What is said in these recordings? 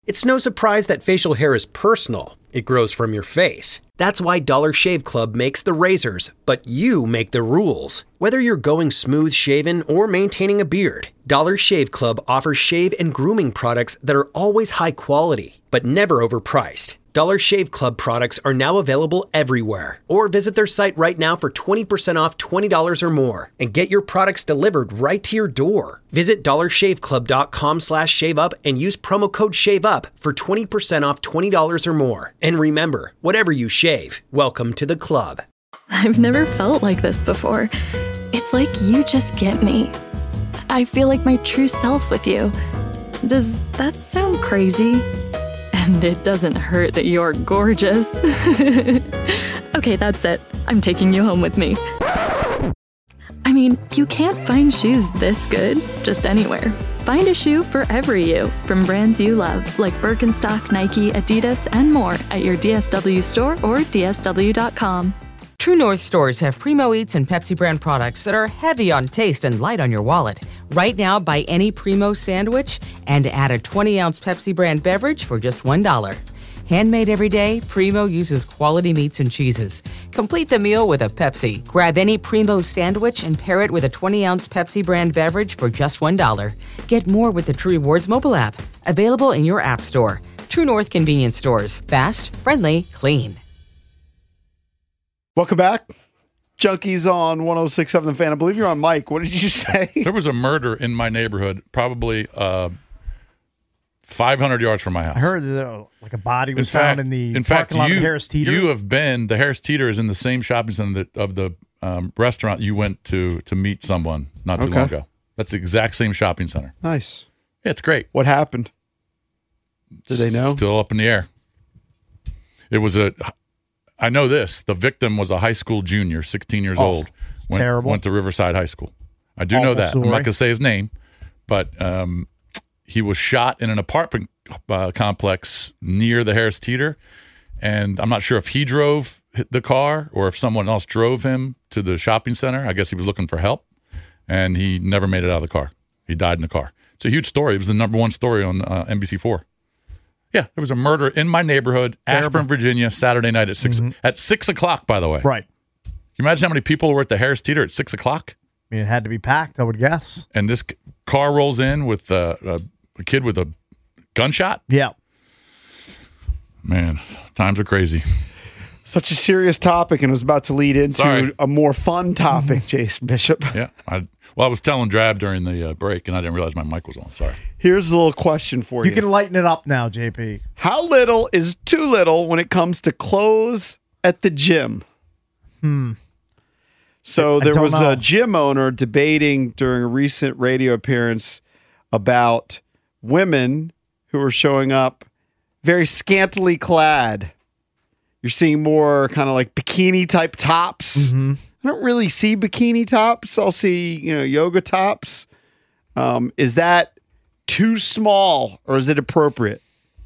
It's no surprise that facial hair is personal. It grows from your face. That's why Dollar Shave Club makes the razors, but you make the rules. Whether you're going smooth shaven or maintaining a beard, Dollar Shave Club offers shave and grooming products that are always high quality, but never overpriced. Dollar Shave Club products are now available everywhere. Or visit their site right now for 20% off $20 or more and get your products delivered right to your door. Visit dollarshaveclub.com/shaveup and use promo code SHAVEUP for 20% off $20 or more. And remember, whatever you shave, welcome to the club. I've never felt like this before. It's like you just get me. I feel like my true self with you. Does that sound crazy? And it doesn't hurt that you're gorgeous. Okay, that's it. I'm taking you home with me. I mean, you can't find shoes this good just anywhere. Find a shoe for every you from brands you love, like Birkenstock, Nike, Adidas, and more at your DSW store or DSW.com. True North stores have Primo Eats and Pepsi brand products that are heavy on taste and light on your wallet. Right now, buy any Primo sandwich and add a 20-ounce Pepsi brand beverage for just $1. Handmade every day, Primo uses quality meats and cheeses. Complete the meal with a Pepsi. Grab any Primo sandwich and pair it with a 20-ounce Pepsi brand beverage for just $1. Get more with the True Rewards mobile app. Available in your app store. True North convenience stores. Fast, friendly, clean. Welcome back. Junkies on 106.7 The Fan. I believe you're on mic. What did you say? There was a murder in my neighborhood, probably 500 yards from my house. I heard that like a body was found in the parking lot of Harris Teeter. You have been, the Harris Teeter is in the same shopping center of the restaurant you went to meet someone not too long ago. That's the exact same shopping center. Nice. Yeah, it's great. What happened? Did they know? Still up in the air. It was I know this. The victim was a high school junior, 16 years old. Terrible. Went to Riverside High School. I do know that. Story. I'm not going to say his name, but he was shot in an apartment complex near the Harris Teeter, and I'm not sure if he drove the car or if someone else drove him to the shopping center. I guess he was looking for help, and he never made it out of the car. He died in the car. It's a huge story. It was the number 1 story on NBC4. Yeah, there was a murder in my neighborhood, Ashburn, Virginia, Saturday night at 6 at 6 o'clock, by the way. Right. Can you imagine how many people were at the Harris Teeter at 6 o'clock? I mean, it had to be packed, I would guess. And this car rolls in with a kid with a gunshot? Yeah. Man, times are crazy. Such a serious topic, and it was about to lead into a more fun topic, Jason Bishop. Yeah. I was telling Drab during the break, and I didn't realize my mic was on. Sorry. Here's a little question for you. You can lighten it up now, JP. How little is too little when it comes to clothes at the gym? So there was a gym owner debating during a recent radio appearance about women who were showing up very scantily clad. You're seeing more kind of like bikini type tops. I don't really see bikini tops. I'll see, yoga tops. Is that too small or is it appropriate?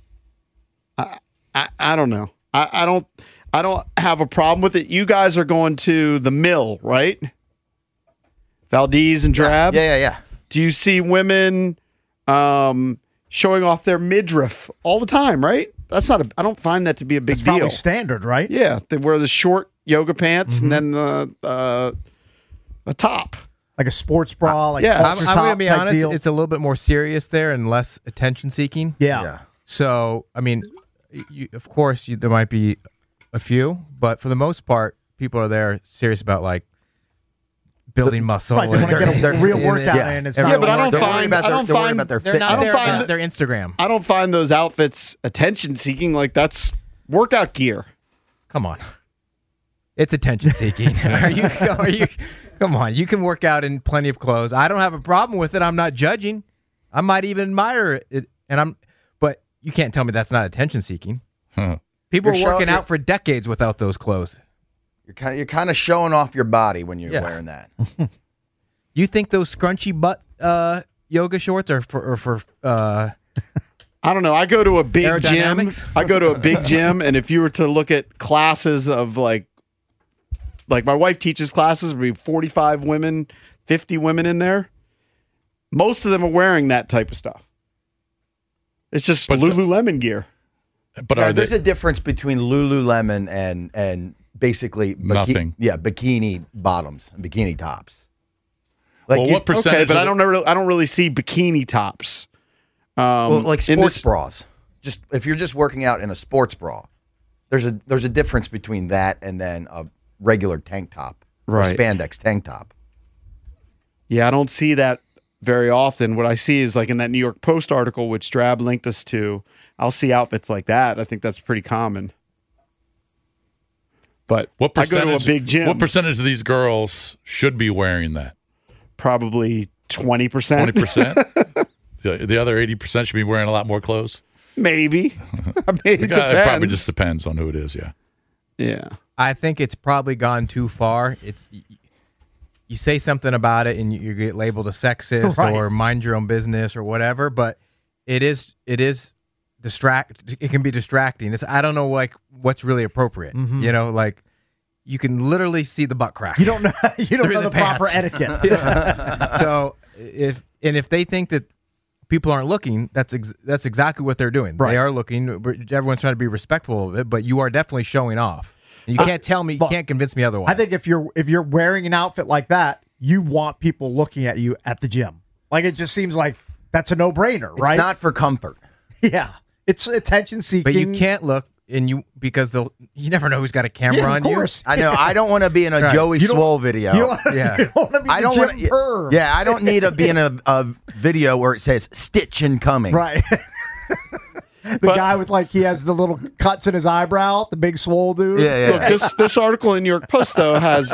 I don't know. I don't have a problem with it. You guys are going to the Mill, right? Valdez and Drab? Yeah. Do you see women showing off their midriff all the time, right? I don't find that to be a big deal. Probably standard, right? Yeah, they wear the short yoga pants and then a top. Like a sports bra, I'm going to be honest, it's a little bit more serious there and less attention-seeking. Yeah. So, I mean, of course, there might be a few, but for the most part, people are there serious about, like, building muscle. Right, they want to get a real workout in. But I don't find their fit. They're not there about their Instagram. I don't find those outfits attention-seeking. Like, that's workout gear. Come on. It's attention-seeking. Are you? Come on. You can work out in plenty of clothes. I don't have a problem with it. I'm not judging. I might even admire it. But you can't tell me that's not attention-seeking. People are working out for decades without those clothes. You're kind of showing off your body when you're wearing that. You think those scrunchy butt yoga shorts are for I don't know. I go to a big gym. And if you were to look at classes of like my wife teaches classes, there'd be 45 women, 50 women in there. Most of them are wearing that type of stuff. It's just Lululemon gear. But there's a difference between Lululemon and basically nothing. Yeah, bikini bottoms and bikini tops. Like what percentage? Okay, but I don't really see bikini tops. Like sports bras. Just if you're just working out in a sports bra, there's a difference between that and then a regular tank top or spandex tank top. Yeah, I don't see that very often. What I see is like in that New York Post article, which Drab linked us to, I'll see outfits like that. I think that's pretty common. But what percentage, I go to a big gym. What percentage of these girls should be wearing that? Probably 20%. 20%? The other 80% should be wearing a lot more clothes? Maybe. It depends. It probably just depends on who it is, yeah. Yeah. I think it's probably gone too far. You say something about it and you get labeled a sexist or mind your own business or whatever, but it is it can be distracting. I don't know what's really appropriate. Mm-hmm. You know, like you can literally see the butt crack. You don't know the proper etiquette. So if they think that people aren't looking, that's exactly what they're doing. Right. They are looking. Everyone's trying to be respectful of it, but you are definitely showing off. You can't tell me, you can't convince me otherwise. I think if you're wearing an outfit like that, you want people looking at you at the gym. Like it just seems like that's a no-brainer, right? It's not for comfort. Yeah, it's attention seeking. But you can't look because you never know who's got a camera on you. Of course. I know. I don't want to be in a Joey Swole video. You don't want to be I don't the want gym perv. Yeah, I don't need to be in a video where it says "stitch incoming." Right. The guy with he has the little cuts in his eyebrow, the big swole dude. Yeah. Look, this article in New York Post though has,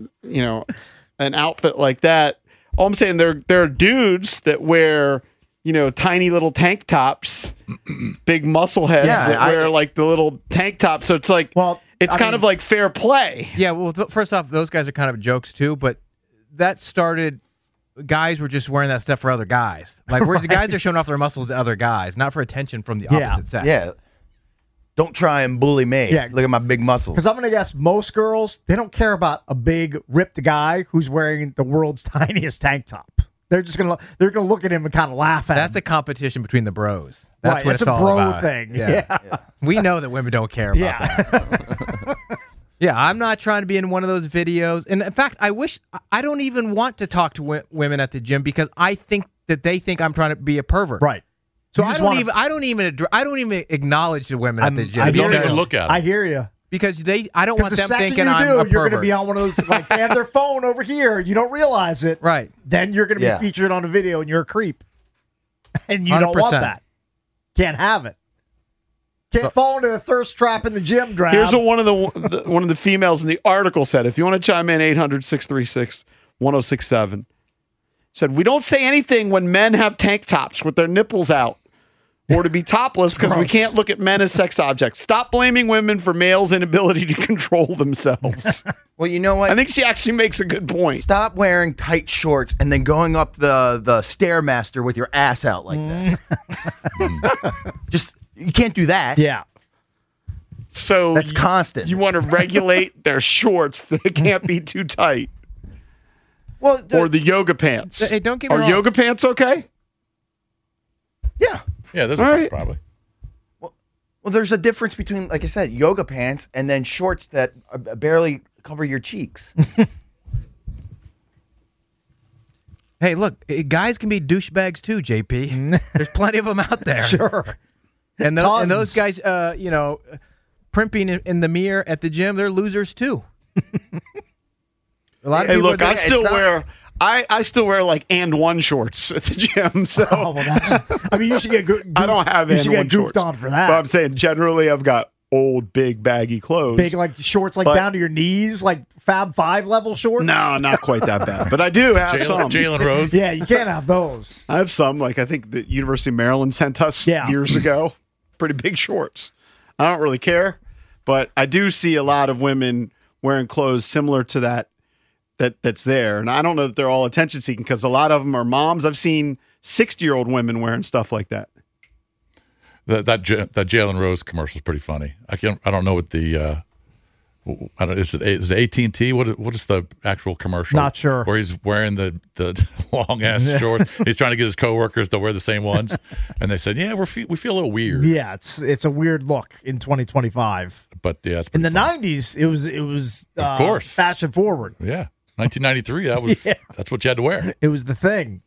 an outfit like that. All I'm saying there are dudes that wear, tiny little tank tops, big muscle heads that wear the little tank top. So it's it's kind of like fair play. Yeah. Well, first off, those guys are kind of jokes too, but that started. Guys were just wearing that stuff for other guys. The guys are showing off their muscles to other guys, not for attention from the opposite sex. Yeah. Don't try and bully me. Yeah. Look at my big muscles. Because I'm going to guess most girls, they don't care about a big ripped guy who's wearing the world's tiniest tank top. They're just going to look at him and kind of laugh at him. That's a competition between the bros. That's what it's it's a all bro about. thing. Yeah. We know that women don't care about that. Yeah, I'm not trying to be in one of those videos. And in fact, I don't even want to talk to women at the gym because I think that they think I'm trying to be a pervert. Right. So I don't even acknowledge the women at the gym. I don't even look at them. I hear you. Because I don't want them thinking I'm a pervert. You're going to be on one of those, they have their phone over here. You don't realize it. Right. Then you're going to be featured on a video and you're a creep. And you don't want that. Can't have it. Can't fall into the thirst trap in the gym, Drab. Here's what one of the females in the article said. If you want to chime in, 800-636-1067. Said, we don't say anything when men have tank tops with their nipples out or to be topless because we can't look at men as sex objects. Stop blaming women for males' inability to control themselves. Well, you know what? I think she actually makes a good point. Stop wearing tight shorts and then going up the Stairmaster with your ass out like this. You can't do that. Yeah. So that's constant. You want to regulate their shorts that it can't be too tight. Well, or the yoga pants. Hey, don't get me wrong. Are yoga pants okay? Yeah. Yeah, those are probably. Well, there's a difference between, like I said, yoga pants and then shorts that barely cover your cheeks. Hey, look, guys can be douchebags too, JP. There's plenty of them out there. Sure. And those guys, primping in the mirror at the gym, they're losers too. A lot of people. Look, I still wear like and one shorts at the gym. So you should get goofed. I don't have you should get shorts goofed on for that. But I'm saying generally I've got old big baggy clothes. Big shorts down to your knees, like Fab 5 level shorts. No, not quite that bad. But I do have some. Jalen Rose. Yeah, you can't have those. I have some. I think the University of Maryland sent us years ago. Pretty big shorts. I don't really care, but I do see a lot of women wearing clothes similar to that's there. And I don't know that they're all attention seeking because a lot of them are moms. I've seen 60-year-old women wearing stuff like that. That Jalen Rose commercial is pretty funny. I don't know what the I don't. Is it AT&T? What is the actual commercial? Not sure. Where he's wearing the long ass shorts. He's trying to get his coworkers to wear the same ones, and they said, "Yeah, we feel a little weird." Yeah, it's a weird look in 2025. But yeah, in the 90s, it was of course fashion forward. Yeah, 1993. That was that's what you had to wear. It was the thing.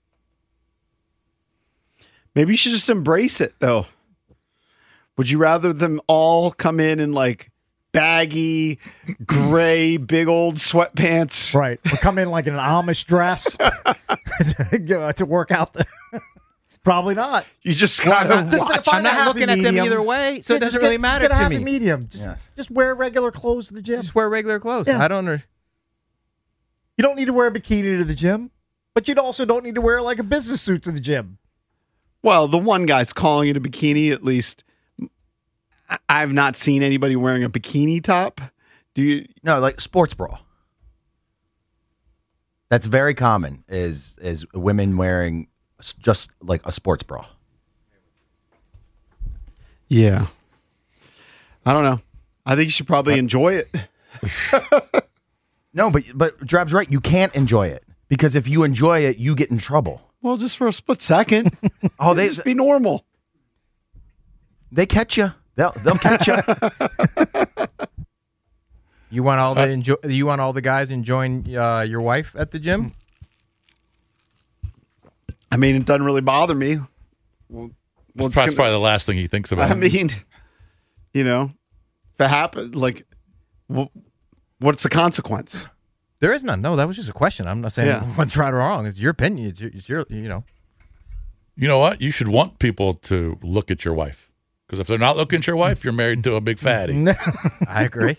Maybe you should just embrace it, though. Would you rather them all come in like baggy, gray, big old sweatpants? Right. Or come in like in an Amish dress to work out there? Probably not. You just gotta watch. I'm not looking at them either way, so it doesn't really matter to me. Medium. Just wear regular clothes to the gym. Just wear regular clothes. Yeah. I don't know. You don't need to wear a bikini to the gym, but you also don't need to wear like a business suit to the gym. Well, the one guy's calling it a bikini, at least. I've not seen anybody wearing a bikini top. Do you? No, like sports bra. That's very common. Is women wearing just like a sports bra? Yeah. I don't know. I think you should probably enjoy it. No, but Drab's right. You can't enjoy it because if you enjoy it, you get in trouble. Well, just for a split second. They just be normal. They catch you. They'll catch you. You want all the You want all the guys enjoying your wife at the gym? I mean, it doesn't really bother me. It's probably the last thing he thinks about. I mean, if it happened, like, what's the consequence? There is none. No, that was just a question. I'm not saying what's right or wrong. It's your opinion. It's your. You know what? You should want people to look at your wife. Because if they're not looking at your wife, you're married to a big fatty. I agree.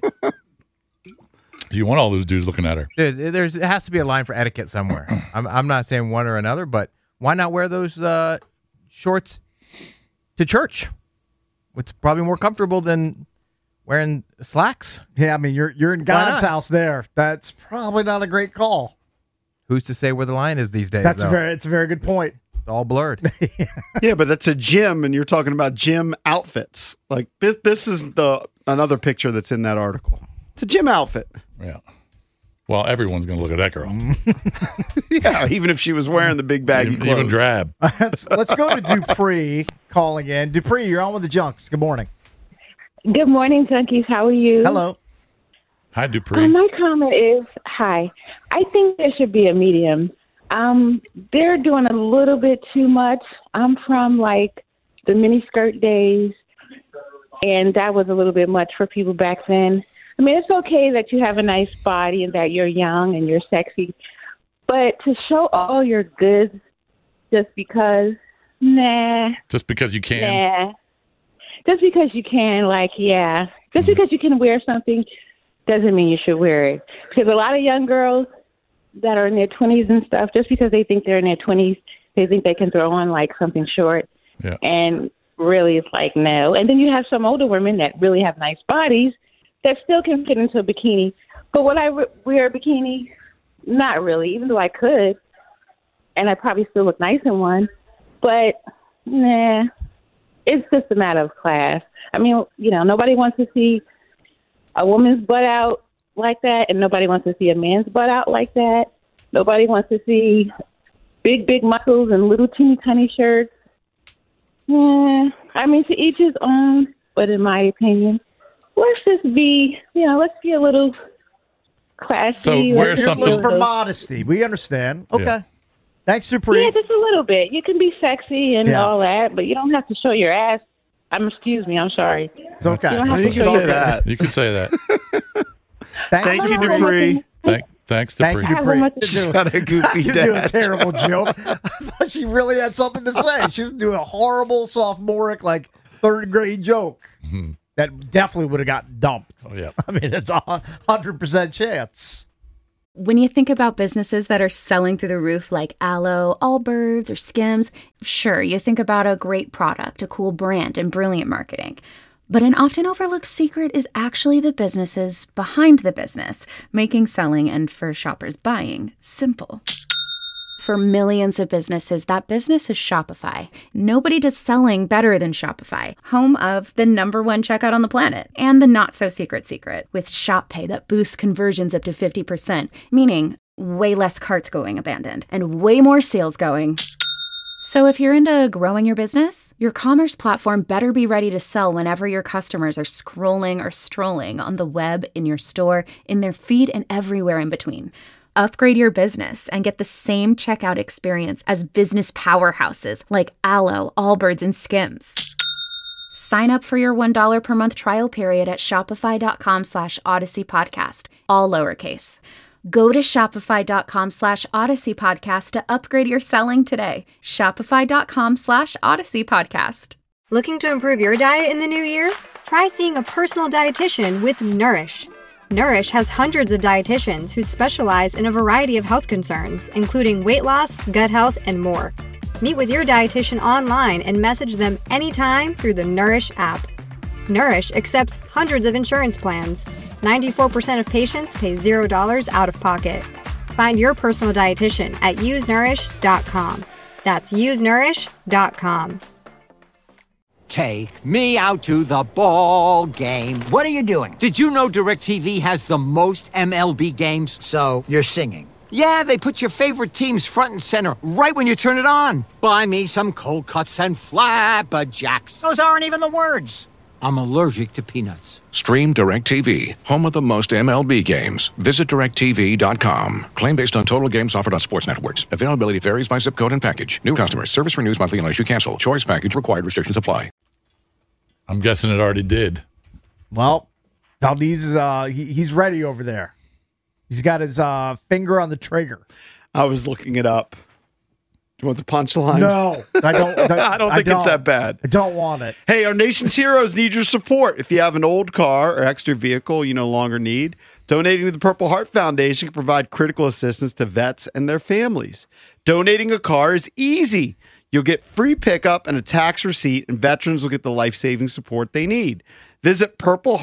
You want all those dudes looking at her. It has to be a line for etiquette somewhere. I'm not saying one or another, but why not wear those shorts to church? It's probably more comfortable than wearing slacks. Yeah, I mean, you're in God's house there. That's probably not a great call. Who's to say where the line is these days? It's a very good point. It's all blurred. Yeah, but that's a gym, and you're talking about gym outfits. Like this is another picture that's in that article. It's a gym outfit. Yeah. Well, everyone's going to look at that girl. Yeah, even if she was wearing the big baggy clothes. Even Drab. Let's go to Dupree calling in. Dupree, you're on with the Junks. Good morning. Good morning, Junkies. How are you? Hello. Hi, Dupree. My comment is, hi. I think there should be a medium. They're doing a little bit too much. I'm from like the miniskirt days, and that was a little bit much for people back then. I mean, it's okay that you have a nice body and that you're young and you're sexy, but to show all your goods just because, nah. Just because you can? Nah. Just because you can, like, yeah. Just because you can wear something doesn't mean you should wear it. Because a lot of young girls that are in their 20s and stuff, just because they think they're in their 20s, they think they can throw on, like, something short. Yeah. And really it's like, no. And then you have some older women that really have nice bodies that still can fit into a bikini. But would I wear a bikini? Not really, even though I could. And I probably still look nice in one. But, nah, it's just a matter of class. I mean, nobody wants to see a woman's butt out like that, and nobody wants to see a man's butt out like that. Nobody wants to see big muscles and little teeny tiny shirts. Yeah, I mean, to each his own, but in my opinion, let's just be, let's be a little classy. So wear something. Look for modesty. We understand. Okay. Yeah. Thanks, Dupree. Yeah, just a little bit. You can be sexy and all that, but you don't have to show your ass. Excuse me, I'm sorry. It's okay. You can say that. You can say that. Thank you, Dupree. Thanks, Dupree. Thank you, Dupree. She's got a goofy You're dad. doing a terrible joke. I thought she really had something to say. She was doing a horrible sophomoric, like, third grade joke that definitely would have gotten dumped. Oh, yeah. I mean, it's 100% chance. When you think about businesses that are selling through the roof like Aloe, Allbirds, or Skims, sure, you think about a great product, a cool brand, and brilliant marketing. But an often overlooked secret is actually the businesses behind the business, making selling and for shoppers buying simple. For millions of businesses, that business is Shopify. Nobody does selling better than Shopify, home of the #1 checkout on the planet and the not-so-secret secret with Shop Pay that boosts conversions up to 50%, meaning way less carts going abandoned and way more sales going. So if you're into growing your business, your commerce platform better be ready to sell whenever your customers are scrolling or strolling on the web, in your store, in their feed, and everywhere in between. Upgrade your business and get the same checkout experience as business powerhouses like Alo, Allbirds, and Skims. Sign up for your $1 per month trial period at shopify.com/Odyssey Podcast, all lowercase. Go to shopify.com/Odyssey Podcast to upgrade your selling today. Shopify.com/Odyssey Podcast. Looking to improve your diet in the new year? Try seeing a personal dietitian with Nourish. Nourish has hundreds of dietitians who specialize in a variety of health concerns, including weight loss, gut health, and more. Meet with your dietitian online and message them anytime through the Nourish app. Nourish accepts hundreds of insurance plans. 94% of patients pay $0 out of pocket. Find your personal dietitian at usenourish.com. That's usenourish.com. Take me out to the ball game. What are you doing? Did you know DirecTV has the most MLB games? So, you're singing. Yeah, they put your favorite teams front and center right when you turn it on. Buy me some cold cuts and flapjacks. Those aren't even the words. I'm allergic to peanuts. Stream DirecTV, home of the most MLB games. Visit DirecTV.com. Claim based on total games offered on sports networks. Availability varies by zip code and package. New customers. Service renews monthly unless you cancel. Choice package required. Restrictions apply. I'm guessing it already did. Well, Valdez is he's ready over there. He's got his finger on the trigger. I was looking it up. Do you want the punchline? No, I don't. I don't think it's that bad. I don't want it. Hey, our nation's heroes need your support. If you have an old car or extra vehicle you no longer need, donating to the Purple Heart Foundation can provide critical assistance to vets and their families. Donating a car is easy. You'll get free pickup and a tax receipt, and veterans will get the life-saving support they need. Visit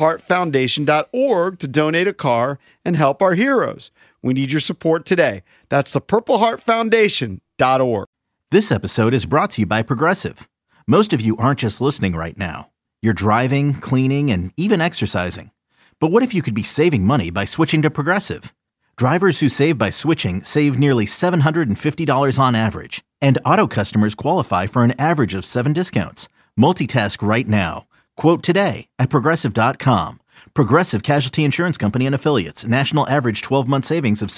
purpleheartfoundation.org to donate a car and help our heroes. We need your support today. That's the purpleheartfoundation.org. This episode is brought to you by Progressive. Most of you aren't just listening right now. You're driving, cleaning, and even exercising. But what if you could be saving money by switching to Progressive? Drivers who save by switching save nearly $750 on average. And auto customers qualify for an average of 7 discounts. Multitask right now. Quote today at Progressive.com. Progressive Casualty Insurance Company and Affiliates. National average 12-month savings of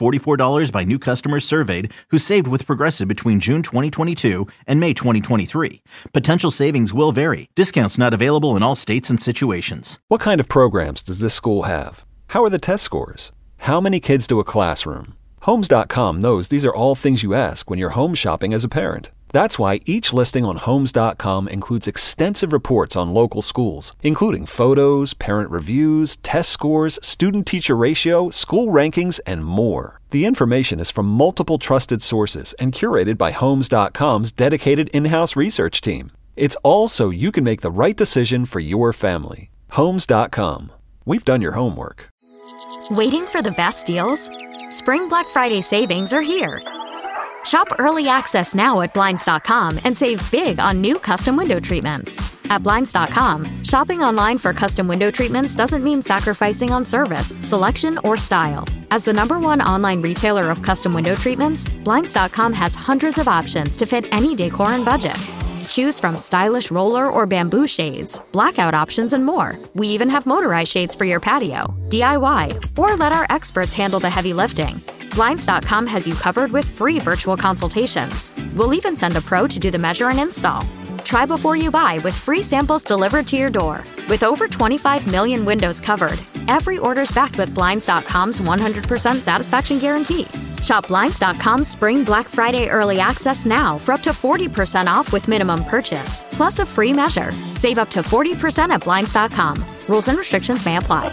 $744 by new customers surveyed who saved with Progressive between June 2022 and May 2023. Potential savings will vary. Discounts not available in all states and situations. What kind of programs does this school have? How are the test scores? How many kids do a classroom? Homes.com knows these are all things you ask when you're home shopping as a parent. That's why each listing on Homes.com includes extensive reports on local schools, including photos, parent reviews, test scores, student-teacher ratio, school rankings, and more. The information is from multiple trusted sources and curated by Homes.com's dedicated in-house research team. It's all so you can make the right decision for your family. Homes.com. We've done your homework. Waiting for the best deals? Spring Black Friday savings are here. Shop early access now at Blinds.com and save big on new custom window treatments. At Blinds.com, shopping online for custom window treatments doesn't mean sacrificing on service, selection, or style. As the #1 online retailer of custom window treatments, Blinds.com has hundreds of options to fit any decor and budget. Choose from stylish roller or bamboo shades, blackout options, and more. We even have motorized shades for your patio, DIY, or let our experts handle the heavy lifting. Blinds.com has you covered with free virtual consultations. We'll even send a pro to do the measure and install. Try before you buy with free samples delivered to your door. With over 25 million windows covered, every order's backed with Blinds.com's 100% satisfaction guarantee. Shop Blinds.com's Spring Black Friday early access now for up to 40% off with minimum purchase, plus a free measure. Save up to 40% at Blinds.com. Rules and restrictions may apply.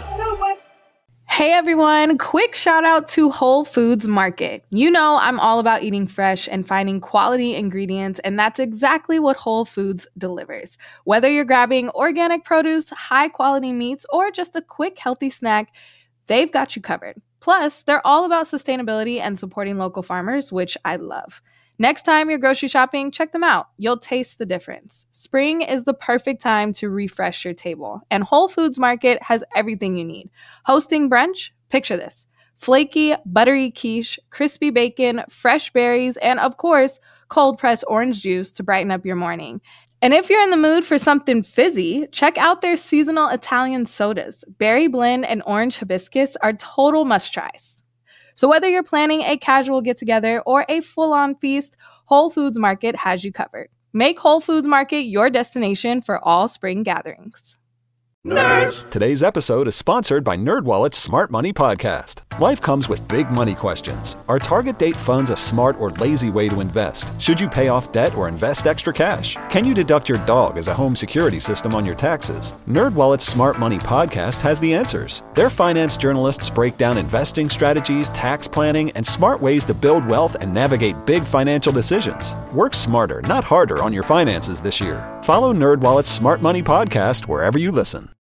Hey everyone, quick shout out to Whole Foods Market. You know I'm all about eating fresh and finding quality ingredients, and that's exactly what Whole Foods delivers. Whether you're grabbing organic produce, high quality meats, or just a quick healthy snack, they've got you covered. Plus, they're all about sustainability and supporting local farmers, which I love. Next time you're grocery shopping, check them out. You'll taste the difference. Spring is the perfect time to refresh your table, and Whole Foods Market has everything you need. Hosting brunch? Picture this. Flaky, buttery quiche, crispy bacon, fresh berries, and of course, cold-pressed orange juice to brighten up your morning. And if you're in the mood for something fizzy, check out their seasonal Italian sodas. Berry blend and orange hibiscus are total must-tries. So whether you're planning a casual get-together or a full-on feast, Whole Foods Market has you covered. Make Whole Foods Market your destination for all spring gatherings. Nerds! Today's episode is sponsored by NerdWallet's Smart Money Podcast. Life comes with big money questions. Are target date funds a smart or lazy way to invest? Should you pay off debt or invest extra cash? Can you deduct your dog as a home security system on your taxes? NerdWallet's Smart Money Podcast has the answers. Their finance journalists break down investing strategies, tax planning, and smart ways to build wealth and navigate big financial decisions. Work smarter, not harder on your finances this year. Follow NerdWallet's Smart Money Podcast wherever you listen.